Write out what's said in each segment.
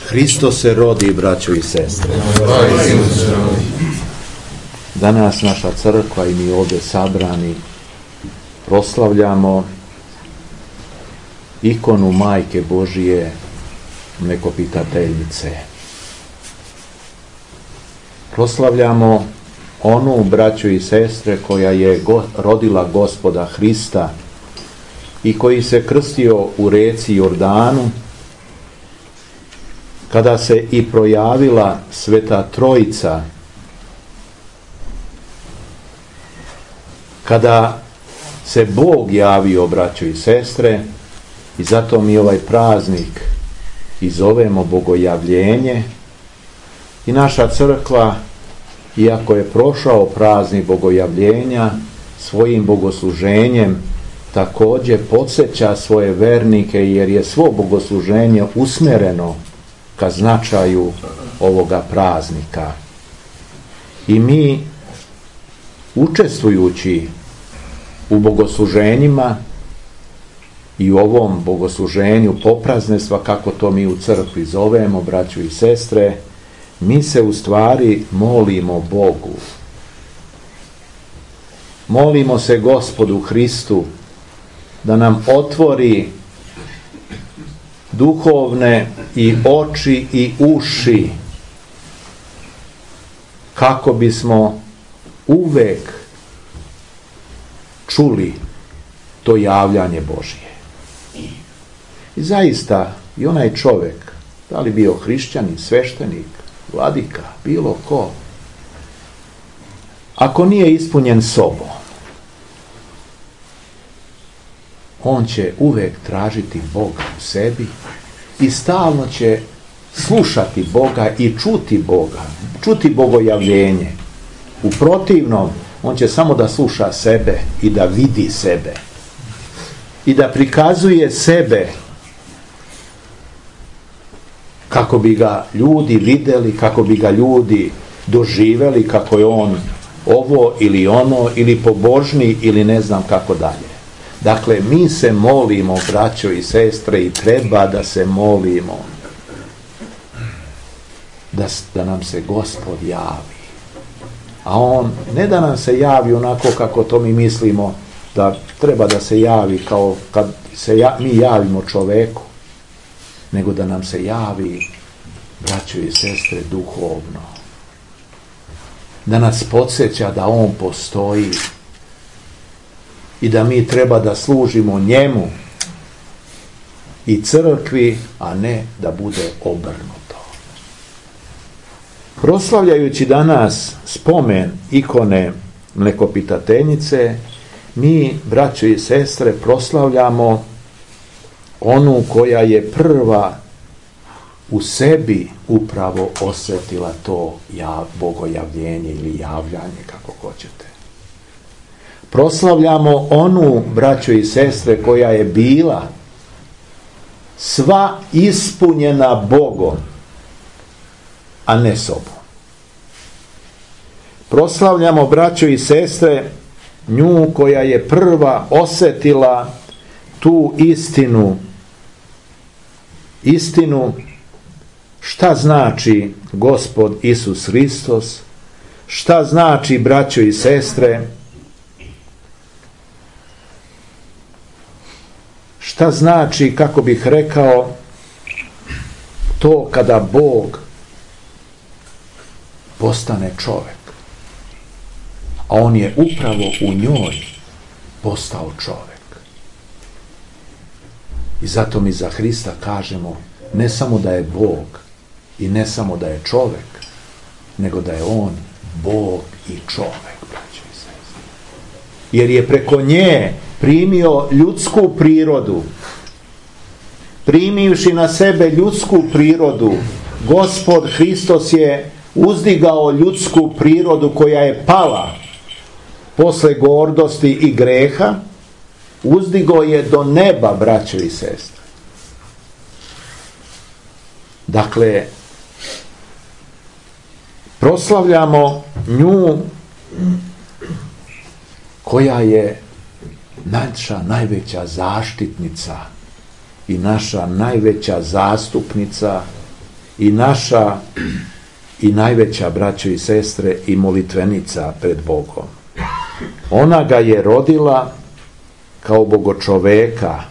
Hristos se rodi, braćo i sestre. Danas naša crkva i mi ovdje sabrani proslavljamo ikonu Majke Božije, Mlekopitateljice. Proslavljamo onu, braćo i sestre, koja je rodila Gospoda Hrista i koji se krstio u rijeci Jordanu, kada se i projavila Sveta Trojica, kada se Bog javio, braćo i sestre, i zato mi ovaj praznik i zovemo Bogojavljenje. I naša crkva, iako je prošao praznik Bogojavljenja, svojim bogosluženjem također podsjeća svoje vernike, jer je svo bogosluženje usmjereno ka značaju ovoga praznika. I mi, učestvujući u bogosluženjima i u ovom bogosluženju popraznestva, kako to mi u crkvi zovemo, braćo i sestre, mi se u stvari molimo Bogu. Molimo se Gospodu Hristu da nam otvori duhovne i oči i uši, kako bismo uvek čuli to javljanje Božje. I zaista i onaj čovjek, da li bio hrišćanin, sveštenik, vladika, bilo ko, ako nije ispunjen sobom, on će uvek tražiti Boga u sebi i stalno će slušati Boga i čuti Boga, čuti Bogojavljenje. U protivnom, on će samo da sluša sebe i da vidi sebe i da prikazuje sebe kako bi ga ljudi vidjeli, kako bi ga ljudi doživjeli, kako je on ovo ili ono, ili pobožni, ili ne znam kako dalje. Dakle, mi se molimo, braćo i sestre, i treba da se molimo da nam se Gospod javi. A on ne da nam se javi onako kako to mi mislimo da treba da se javi, kao kad se mi javimo čoveku, nego da nam se javi, braćo i sestre, duhovno. Da nas podsjeća da on postoji i da mi treba da služimo njemu i crkvi, a ne da bude obrnuto. Proslavljajući danas spomen ikone Mlekopitateljice, mi, braćo i sestre, proslavljamo onu koja je prva u sebi upravo osjetila to bogojavljenje ili javljanje, kako hoćete. Proslavljamo onu, braćo i sestre, koja je bila sva ispunjena Bogom, a ne sobom. Proslavljamo, braćo i sestre, nju koja je prva osjetila tu istinu šta znači Gospod Isus Hristos, šta znači, braćo i sestre, šta znači, kako bih rekao, to kada Bog postane čovjek. A on je upravo u njoj postao čovjek. I zato mi za Hrista kažemo ne samo da je Bog i ne samo da je čovjek, nego da je on Bog i čovjek, braćo i sestre. Jer je preko nje primio ljudsku prirodu. Primivši na sebe ljudsku prirodu, Gospod Hristos je uzdigao ljudsku prirodu koja je pala posle gordosti i greha, uzdigao je do neba, braćo i sestre. Dakle, proslavljamo nju koja je naša najveća zaštitnica i naša najveća zastupnica i naša i najveća, braćo i sestre, i molitvenica pred Bogom. Ona ga je rodila kao bogočoveka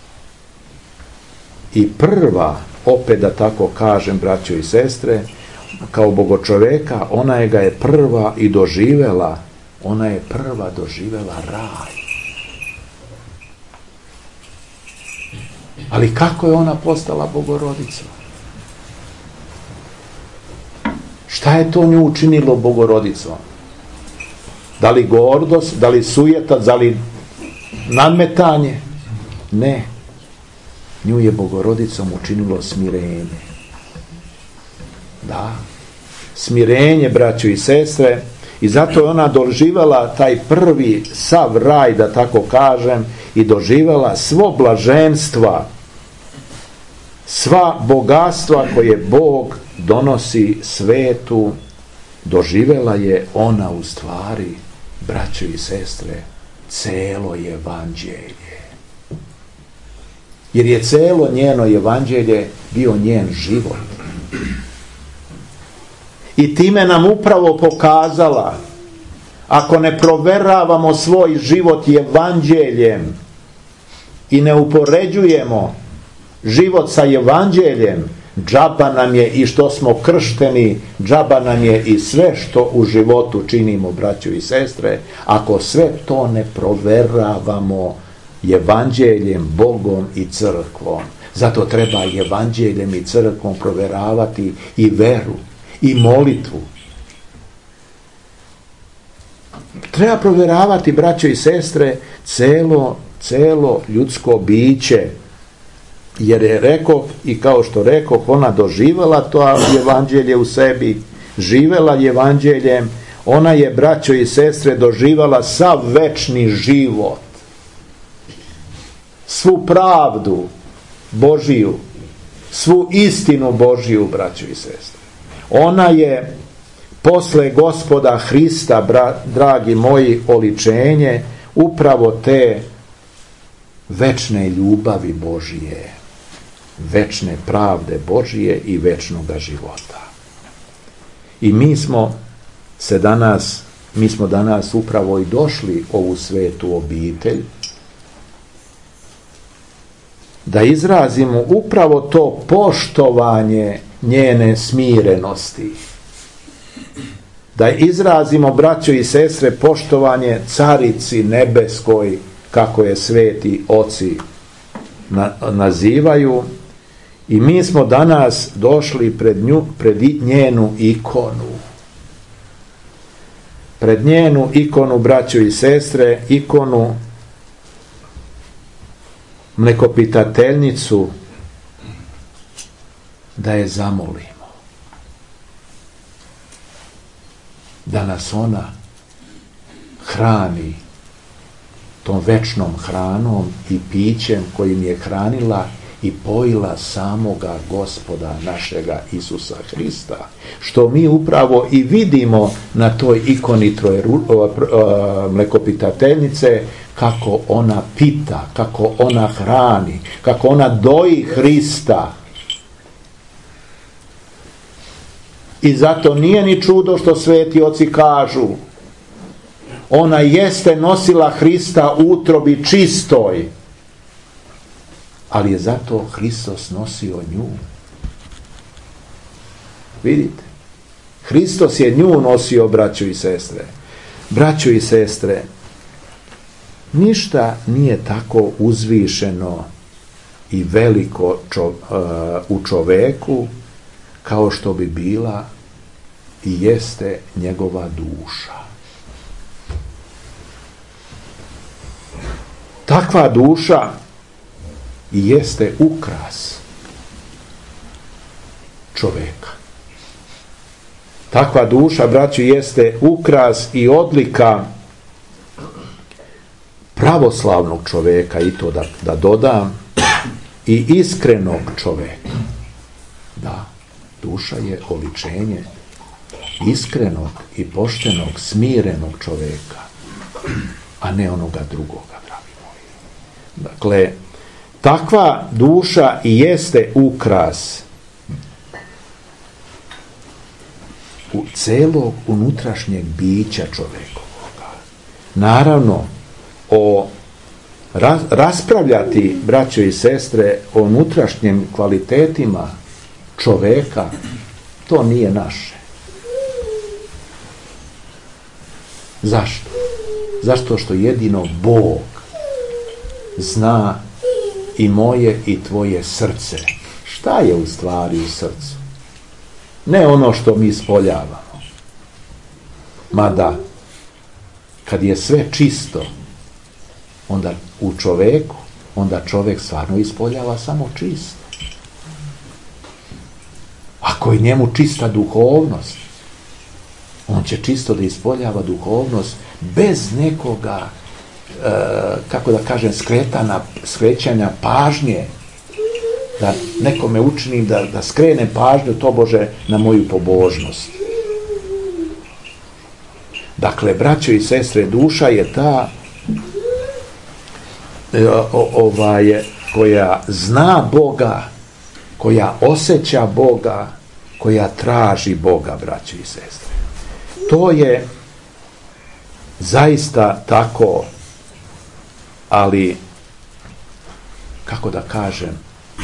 i prva, opet da tako kažem, braćo i sestre, kao bogočoveka, ona ga je prva i doživela, ona je prva doživela raj. Ali kako je ona postala Bogorodicom? Šta je to nju učinilo Bogorodicom? Da li gordost, da li sujeta, da li nadmetanje? Ne. Nju je Bogorodicom učinilo smirenje. Da. Smirenje, braćo i sestre, i zato je ona doživjela taj prvi sav raj, da tako kažem, i doživjela svo blaženstva, sva bogatstva koje Bog donosi svetu, doživjela je ona u stvari, braćo i sestre, celo evanđelje. Jer je celo njeno evanđelje bio njen život. I time nam upravo pokazala, ako ne proveravamo svoj život evanđeljem i ne upoređujemo život sa evanđeljem, džaba nam je i što smo kršteni, džaba nam je i sve što u životu činimo, braćo i sestre, ako sve to ne proveravamo evanđeljem, Bogom i crkvom. Zato treba evanđeljem i crkvom proveravati i veru i molitvu. Treba provjeravati, braćo i sestre, celo ljudsko biće. Jer je rekao, i kao što rekao, ona doživjela to evanđelje u sebi, živjela evanđeljem, ona je, braćo i sestre, doživjela sav večni život, svu pravdu Božiju, svu istinu Božiju, braćo i sestre. Ona je posle Gospoda Hrista, dragi moji, oličenje upravo te večne ljubavi Božije, večne pravde Božije i večnoga života. I mi smo danas upravo i došli u ovu svetu obitelj da izrazimo upravo to poštovanje njene smirenosti. Da izrazimo, braćo i sestre, poštovanje Carici nebeskoj, kako je sveti oci nazivaju, i mi smo danas došli pred njenu ikonu. Pred njenu ikonu, braćo i sestre, ikonu mlekopitateljnicu, da je zamolimo. Da nas ona hrani tom večnom hranom i pićem kojim je hranila i pojila samoga Gospoda našega Isusa Hrista, što mi upravo i vidimo na toj ikoni mlekopitateljnice, kako ona pita, kako ona hrani, kako ona doji Hrista. I zato nije ni čudo što sveti oci kažu, ona jeste nosila Hrista u utrobi čistoj, ali je zato Hristos nosio nju. Vidite, Hristos je nju nosio, braćo i sestre. Braćo i sestre, ništa nije tako uzvišeno i veliko u čoveku kao što bi bila i jeste njegova duša. Takva duša i jeste ukras čoveka. Takva duša, braćo, jeste ukras i odlika pravoslavnog čoveka, i to da dodam, i iskrenog čoveka. Da, duša je oličenje iskrenog i poštenog, smirenog čoveka, a ne onoga drugoga, dragi moji. Dakle, takva duša i jeste ukras celog unutrašnjeg bića čovekovoga. Naravno, raspravljati, braćo i sestre, o unutrašnjim kvalitetima čoveka, to nije naše. Zašto? Zašto što jedino Bog zna i moje i tvoje srce. Šta je u stvari u srcu? Ne ono što mi ispoljavamo. Mada, kad je sve čisto, onda u čoveku, onda čovek stvarno ispoljava samo čisto. Ako je njemu čista duhovnost, on će čisto da ispoljava duhovnost bez nekoga, kako da kažem, skrećanja pažnje, da nekome učinim da skrene pažnju tobože na moju pobožnost. Dakle, braćo i sestre, duša je ta koja zna Boga, koja osjeća Boga, koja traži Boga, braćo i sestre. To je zaista tako, ali kako da kažem,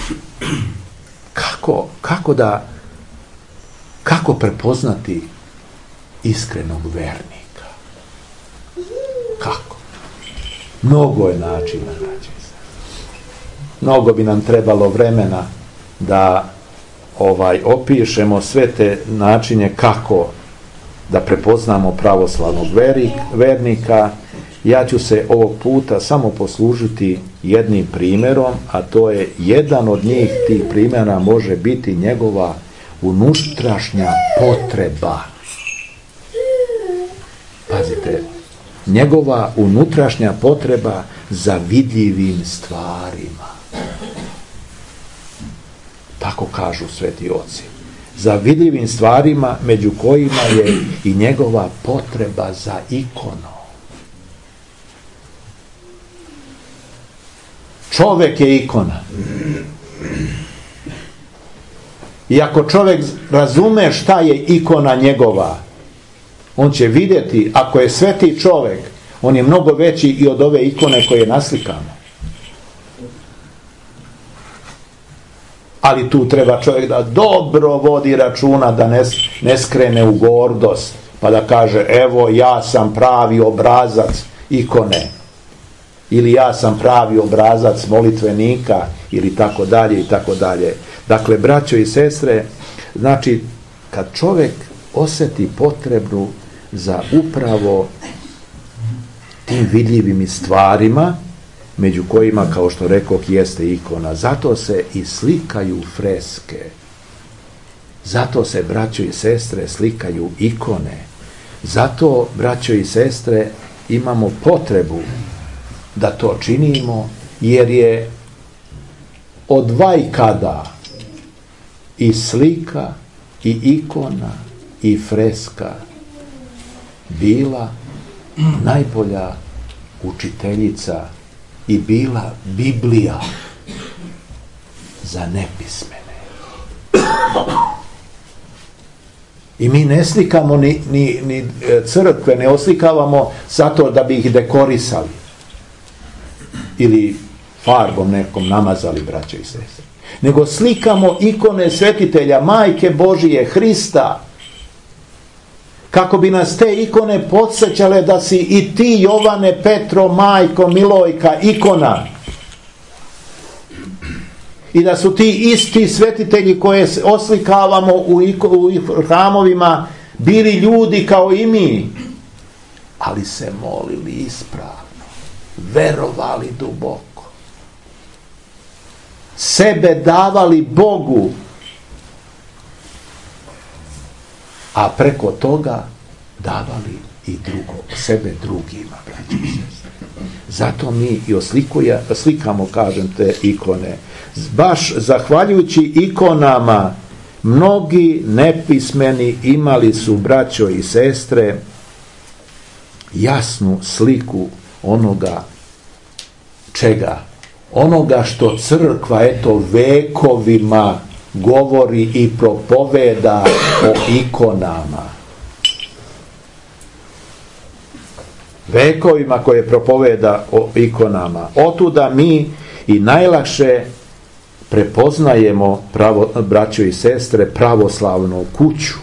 kako prepoznati iskrenog vernika? Kako? Mnogo je načina, braćo i sestre. Mnogo bi nam trebalo vremena da opišemo sve te načine kako da prepoznamo pravoslavnog vernika. Ja ću se ovog puta samo poslužiti jednim primjerom, a to je jedan od njih, tih primjera može biti njegova unutrašnja potreba. Pazite, njegova unutrašnja potreba za vidljivim stvarima. Tako kažu sveti oci. Za vidljivim stvarima, među kojima je i njegova potreba za ikonom. Čovek je ikona. I ako čovek razume šta je ikona njegova, on će vidjeti, ako je sveti čovek, on je mnogo veći i od ove ikone koje naslikamo. Ali tu treba čovjek da dobro vodi računa, da ne skrene u gordost, pa da kaže, evo ja sam pravi obrazac ikone, ili ja sam pravi obrazac molitvenika, ili tako dalje i tako dalje. Dakle, braćo i sestre, znači, kad čovjek osjeti potrebu za upravo tim vidljivim stvarima, među kojima, kao što rekoh, jeste ikona. Zato se i slikaju freske. Zato se, braćo i sestre, slikaju ikone. Zato, braćo i sestre, imamo potrebu da to činimo, jer je od vajkada i slika, i ikona, i freska bila najbolja učiteljica i bila Biblija za nepismene. I mi ne slikamo ni crkve, ne oslikavamo zato da bi ih dekorisali ili farbom nekom namazali, braćo i sestre, nego slikamo ikone svetitelja, Majke Božije, Hrista, kako bi nas te ikone podsjećale da si i ti, Jovane, Petro, Majko, Milojka, ikona. I da su ti isti svetitelji koje oslikavamo u hramovima bili ljudi kao i mi, ali se molili ispravno, verovali duboko, sebe davali Bogu, a preko toga davali i sebe drugima, braći i sestre. Zato mi i oslikamo, kažem, te ikone. Baš zahvaljujući ikonama, mnogi nepismeni imali su, braćo i sestre, jasnu sliku onoga čega? Onoga što crkva, vekovima govori i propoveda o ikonama. vekovima koje propoveda o ikonama. Otuda mi i najlakše prepoznajemo, braćo i sestre, pravoslavnu kuću.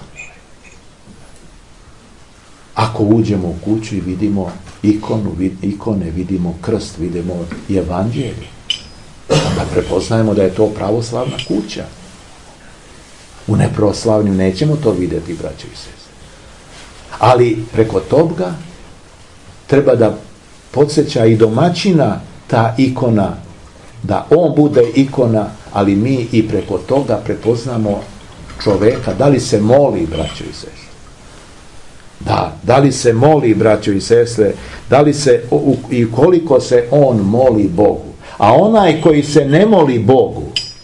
Ako uđemo u kuću i vidimo ikone, vidimo krst, vidimo evanđelje, onda prepoznajemo da je to pravoslavna kuća. U nepravoslavnim nećemo to vidjeti, braćo i sestre. Ali preko toga treba da podsjeća i domaćina ta ikona, da on bude ikona, ali mi i preko toga prepoznamo čoveka, da li se moli, braćo i sestre. Da li se moli, braćo i sestre, da li se i koliko se on moli Bogu. A onaj koji se ne moli Bogu,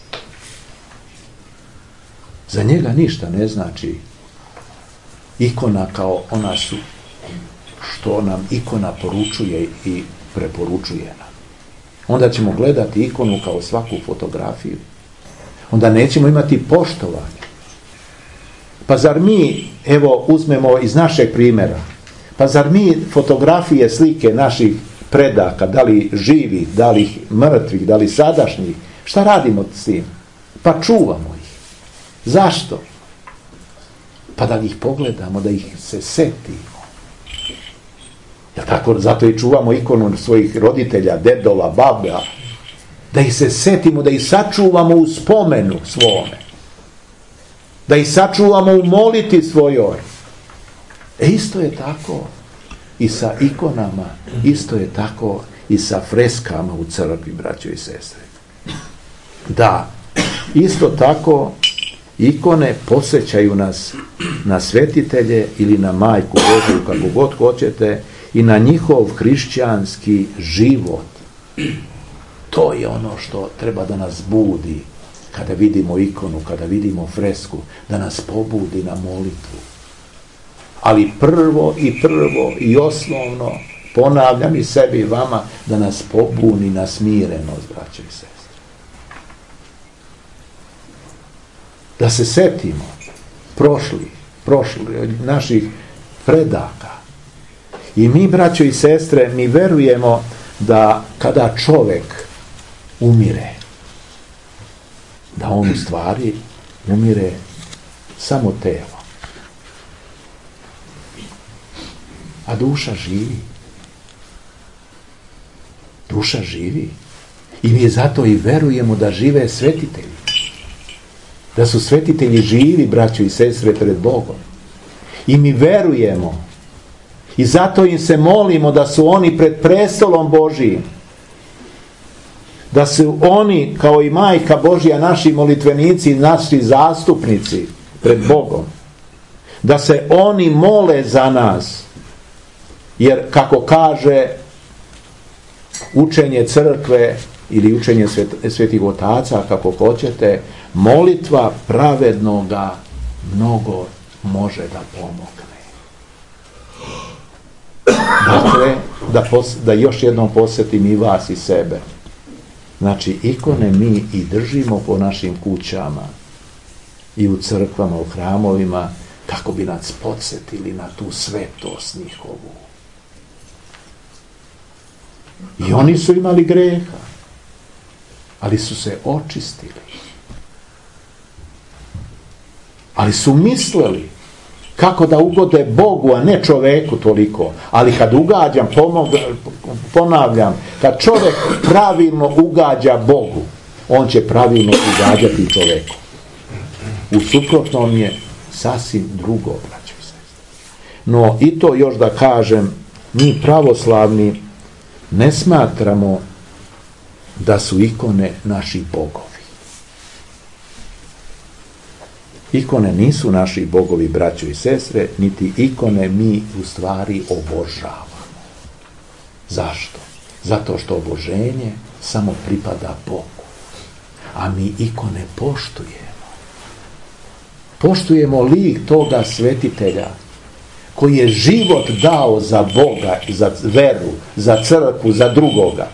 za njega ništa ne znači ikona kao ona su, što nam ikona poručuje i preporučuje nam. Onda ćemo gledati ikonu kao svaku fotografiju. Onda nećemo imati poštovanje. Pa zar mi, evo uzmemo iz našeg primjera, pa zar mi fotografije, slike naših predaka, da li živih, da li mrtvih, da li sadašnjih, šta radimo s tim? Pa čuvamo ih. Zašto? Pa da ih pogledamo, da ih se setimo. Tako, zato i čuvamo ikonu svojih roditelja, dedova, baba, da ih se setimo, da ih sačuvamo u spomenu svome, da ih sačuvamo u moliti svojoj. Isto je tako i sa ikonama, isto je tako i sa freskama u crkvi, braćo i sestre. Da, isto tako ikone podsjećaju nas na svetitelje ili na Majku Božju, kako god hoćete, i na njihov hrišćanski život. To je ono što treba da nas budi kada vidimo ikonu, kada vidimo fresku, da nas pobudi na molitvu. Ali prvo i osnovno, ponavljam i sebi i vama, da nas pobuni na smirenost, braćo i sestre. Da se setimo prošli naših predaka. I mi, braćo i sestre, mi verujemo da kada čovjek umire, da on u stvari umire samo telo. A duša živi. Duša živi. I mi zato i verujemo da žive svetitelji. Da su svetitelji živi, braćo i sestre, pred Bogom. I mi verujemo. I zato im se molimo da su oni pred prestolom Božijim. Da su oni, kao i Majka Božja, naši molitvenici, naši zastupnici pred Bogom. Da se oni mole za nas. Jer, kako kaže učenje crkve ili učenje svetih otaca, kako hoćete, molitva pravednoga mnogo može da pomogne. Dakle, da još jednom podsjetim i vas i sebe. Znači, ikone mi i držimo po našim kućama i u crkvama, u hramovima, kako bi nas podsjetili na tu svetost njihovu. I oni su imali greha, ali su se očistili. Ali su mislili kako da ugode Bogu, a ne čoveku toliko. Ali kad ugađam, ponavljam, kad čovjek pravilno ugađa Bogu, on će pravilno ugađati čoveku. U suprotnom je sasvim drugo, braćo i sestre. No, i to još da kažem, mi pravoslavni ne smatramo da su ikone naši bogovi. Ikone nisu naši bogovi, braćo i sestre, niti ikone mi u stvari obožavamo. Zašto? Zato što oboženje samo pripada Bogu. A mi ikone poštujemo. Poštujemo lik toga svetitelja koji je život dao za Boga, za veru, za crkvu, za drugoga.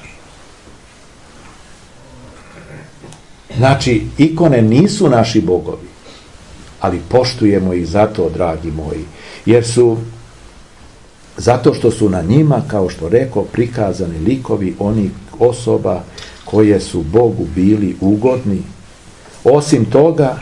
Znači, ikone nisu naši bogovi, ali poštujemo ih zato, dragi moji, jer su Zato što su na njima, kao što rekao, prikazani likovi onih osoba koje su Bogu bili ugodni. Osim toga,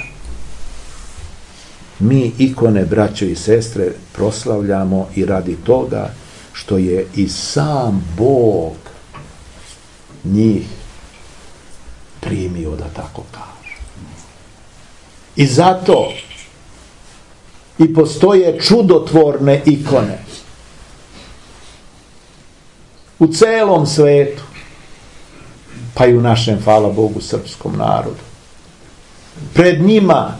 mi ikone, braćo i sestre, proslavljamo i radi toga što je i sam Bog njih primio, da tako kaže. I zato i postoje čudotvorne ikone u celom svetu, pa i u našem, hvala Bogu, srpskom narodu. Pred njima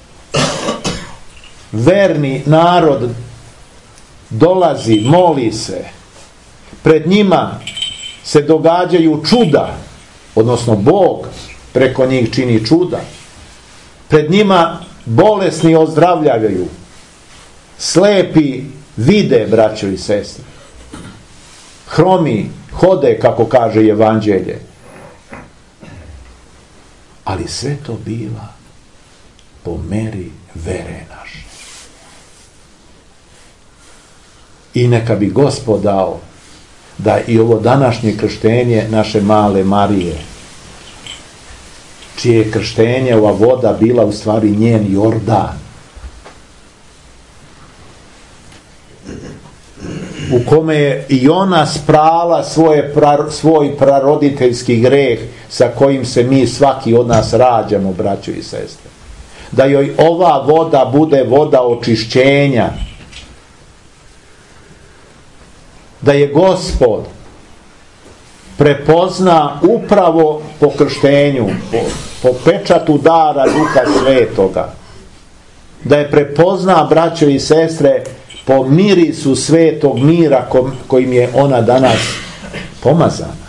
verni narod dolazi, moli se. Pred njima se događaju čuda, odnosno Bog preko njih čini čuda. Pred njima bolesni ozdravljavaju, slepi vide, braćo i sestre, hromi hode, kako kaže Evanđelje. Ali sve to biva po meri vere naše. I neka bi Gospod dao da i ovo današnje krštenje naše male Marije, čije krštenje, ova voda bila u stvari njen Jordan, u kome je i ona sprala svoj praroditeljski greh sa kojim se mi svaki od nas rađamo, braćo i sestre. Da joj ova voda bude voda očišćenja. Da je Gospod prepozna upravo po krštenju, po pečatu dara Duha Svetoga. Da je prepozna, braćo i sestre, po mirisu svetog mira kojim je ona danas pomazana.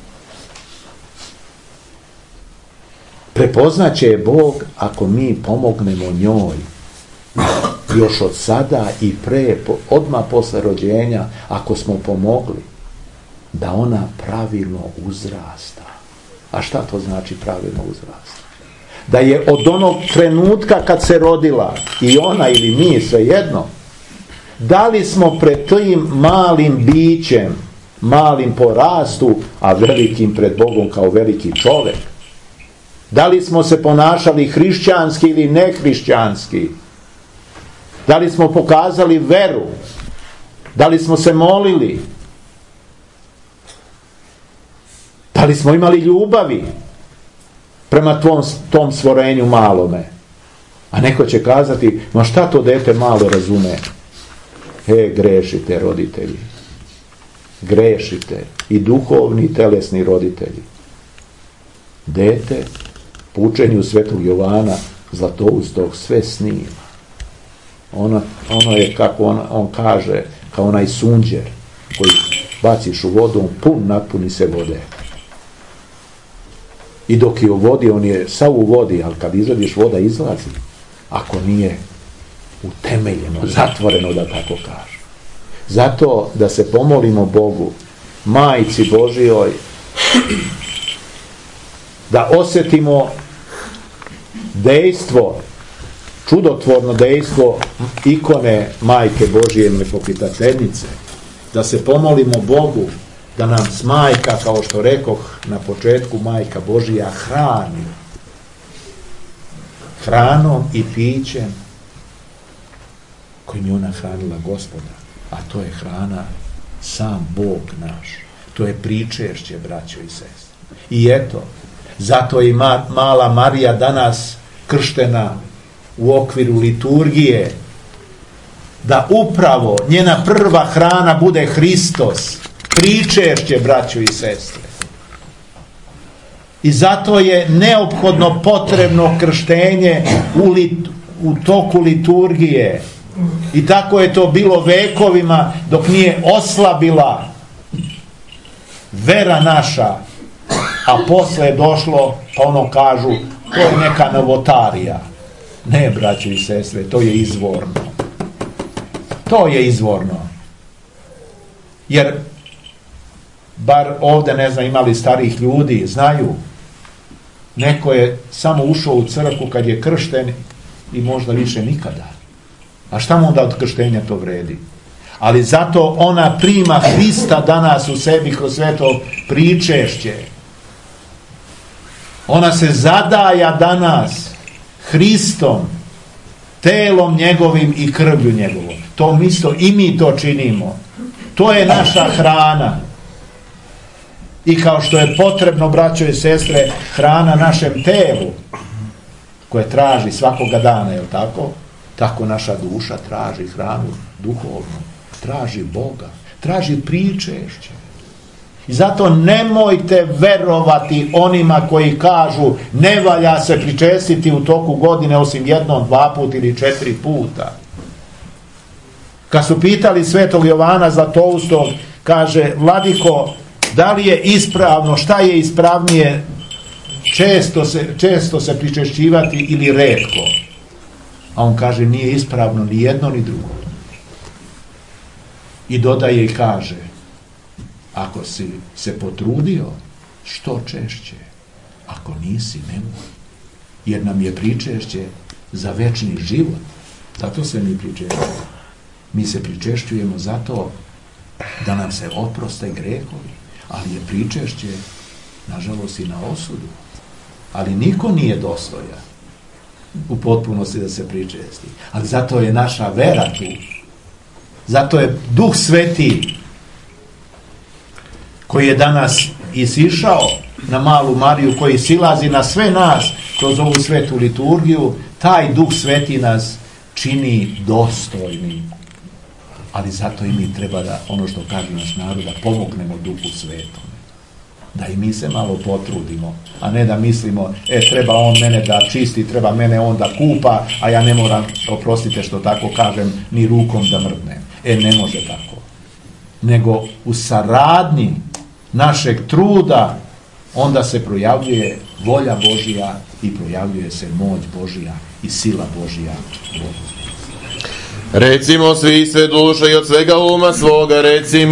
Prepoznaće je Bog ako mi pomognemo njoj još od sada i odmah posle rođenja, ako smo pomogli, da ona pravilno uzrasta. A šta to znači pravilno uzrasta? Da je od onog trenutka kad se rodila, i ona ili mi, svejedno, da li smo pred tim malim bićem, malim po rastu, a velikim pred Bogom kao veliki čovjek, da li smo se ponašali hrišćanski ili nehrišćanski, da li smo pokazali veru, da li smo se molili, da li smo imali ljubavi prema tom stvorenju malome. A neko će kazati, ma šta to dete malo razume? Grešite, roditelji. Grešite. I duhovni i telesni roditelji. Dete, po učenju Svetog Jovana Zlatoustog, sve snima. Ono je, kako on kaže, kao onaj sunđer koji baciš u vodu, on napuni se vode. I dok je u vodi, on je sav u vodi, ali kad izvadiš, voda izlazi. Ako nije utemeljeno, zatvoreno, da tako kaže. Zato da se pomolimo Bogu, Majci Božijoj, da osjetimo dejstvo, čudotvorno dejstvo ikone Majke Božije Mlepokitateljice, da se pomolimo Bogu da nam majka, kao što rekoh na početku, Majka Božija hrani hranom i pićem kojim je ona hranila Gospoda, a to je hrana sam Bog naš, to je pričešće, braćo i sestre. I eto, zato je mala Marija danas krštena u okviru liturgije, da upravo njena prva hrana bude Hristos, pričešće, braćo i sestre. I zato je neophodno potrebno krštenje u toku liturgije. I tako je to bilo vekovima dok nije oslabila vera naša, a posle je došlo, pa ono kažu, to je neka novotarija. Ne, braćo i sestre, to je izvorno. To je izvorno. Jer bar ovdje, ne znam, imali starih ljudi, znaju, neko je samo ušao u crkvu kad je kršten i možda više nikada. A šta mu onda od krštenja to vredi? Ali zato ona prima Hrista danas u sebi kroz sveto pričešće. Ona se zadaja danas Hristom, telom njegovim i krvlju njegovom. To isto i mi to činimo. To je naša hrana. I kao što je potrebno, braćo i sestre, hrana našem telu, koje traži svakoga dana, je li tako? Tako naša duša traži hranu duhovnu, traži Boga, traži pričešće. I zato nemojte verovati onima koji kažu ne valja se pričestiti u toku godine osim jednom, 2 puta ili 4 puta. Kad su pitali svetog Jovana Zlatoustog, kaže: Vladiko, da li je ispravno, šta je ispravnije, često se pričešćivati ili retko? A on kaže: nije ispravno ni jedno ni drugo. I dodaje i kaže: ako si se potrudio, što češće, ako nisi, nemoj. Jer nam je pričešće za večni život. Zato se mi pričešćujemo. Mi se pričešćujemo zato da nam se oproste grehovi, ali je pričešće, nažalost, i na osudu. Ali niko nije dostojan u potpunosti da se pričesti. Ali zato je naša vera tu. Zato je Duh Sveti, koji je danas isišao na Malu Mariju, koji silazi na sve nas kroz ovu svetu liturgiju, taj Duh Sveti nas čini dostojnim. Ali zato i mi treba da, ono što kaže naš narod, da pomognemo Duhu Svetom. Da i mi se malo potrudimo, a ne da mislimo, treba on mene da čisti, treba mene on da kupa, a ja ne moram, oprostite što tako kažem, ni rukom da mrdnem. Ne može tako. Nego u saradnji našeg truda onda se projavljuje volja Božja i projavljuje se moć Božja i sila Božja. Recimo svi sve duše i od svega uma svoga, recimo